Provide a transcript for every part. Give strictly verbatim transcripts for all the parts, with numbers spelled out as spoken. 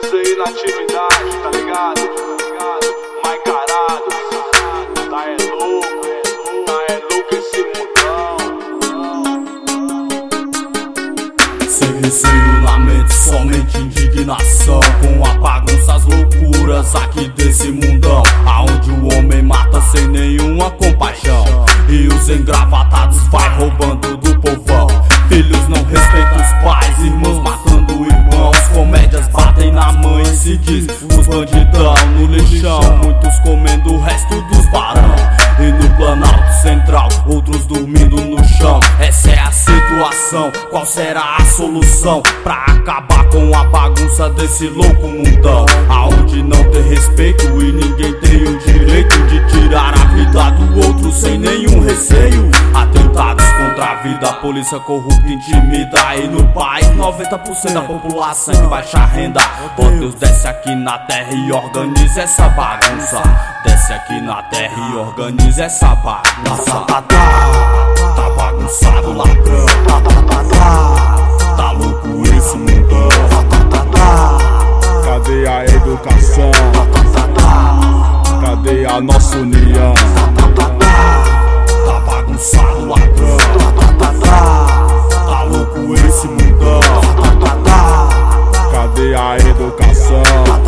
Todos aí na atividade, tá ligado? Mais carado, tá é louco, tá é louco esse mundão. Sem receio, lamento, somente indignação, com a bagunça, as loucuras aqui desse mundão, aonde o homem mata sem nenhuma compaixão e os engravatados vai roubando do povão. Filhos não respeitam os pais, irmãos matando irmãos, comédias batem na mãe e se diz os bandidão no lixão, muitos comendo o resto dos barão, e no Planalto Central outros dormindo no chão. Essa é a situação, qual será a solução pra acabar com a bagunça desse louco mundão, aonde não tem respeito e ninguém tem o direito de tirar a vida do outro sem nenhum receio. Atentados contra a vida, a polícia corrupta intimida, e no país noventa por cento da população de baixa renda. Ó Deus, desce aqui na terra e organiza essa bagunça, desce aqui na terra e organiza essa bagunça. Tá, tá, tá bagunçado, ladrão, tá, tá, tá, tá, tá louco esse mundão. Cadê a educação? Cadê a nossa união? Tá bagunçado, ladrão, tá louco esse mundão. Cadê a educação?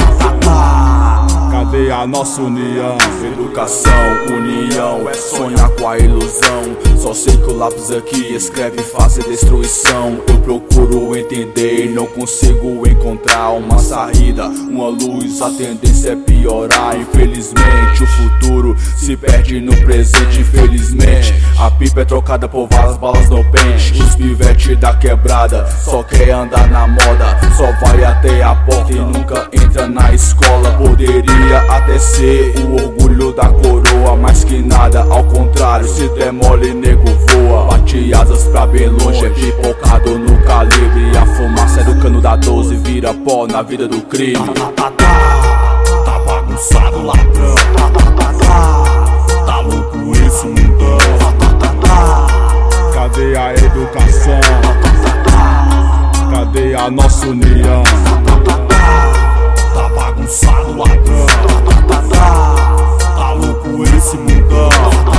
Cadê a nossa união? Educação, união, é sonhar com a ilusão. Só sei que o lápis aqui escreve fase destruição. Eu procuro entender e não consigo encontrar uma saída, uma luz, a tendência é piorar. Infelizmente o futuro se perde no presente, infelizmente a pipa é trocada por várias balas no pente. Os pivete da quebrada só quer andar na moda, só vai até a porta e nunca entra na escola. Poderia até ser o orgulho da coroa, mas que nada, ao contrário, se demole nego voa. Bate asas pra bem longe, é pipocado no calibre, a fumaça é do cano da doze vira pó na vida do crime. Tá, tá, tá, tá bagunçado, ladrão, tá, tá, tá, tá, tá louco esse mundão. Cadê a educação? Cadê a nossa união? Tá bagunçado, ladrão, tá louco esse mundão.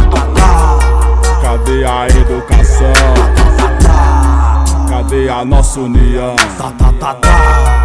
Cadê a educação? Cadê a nossa união? Tá, tá, tá, tá.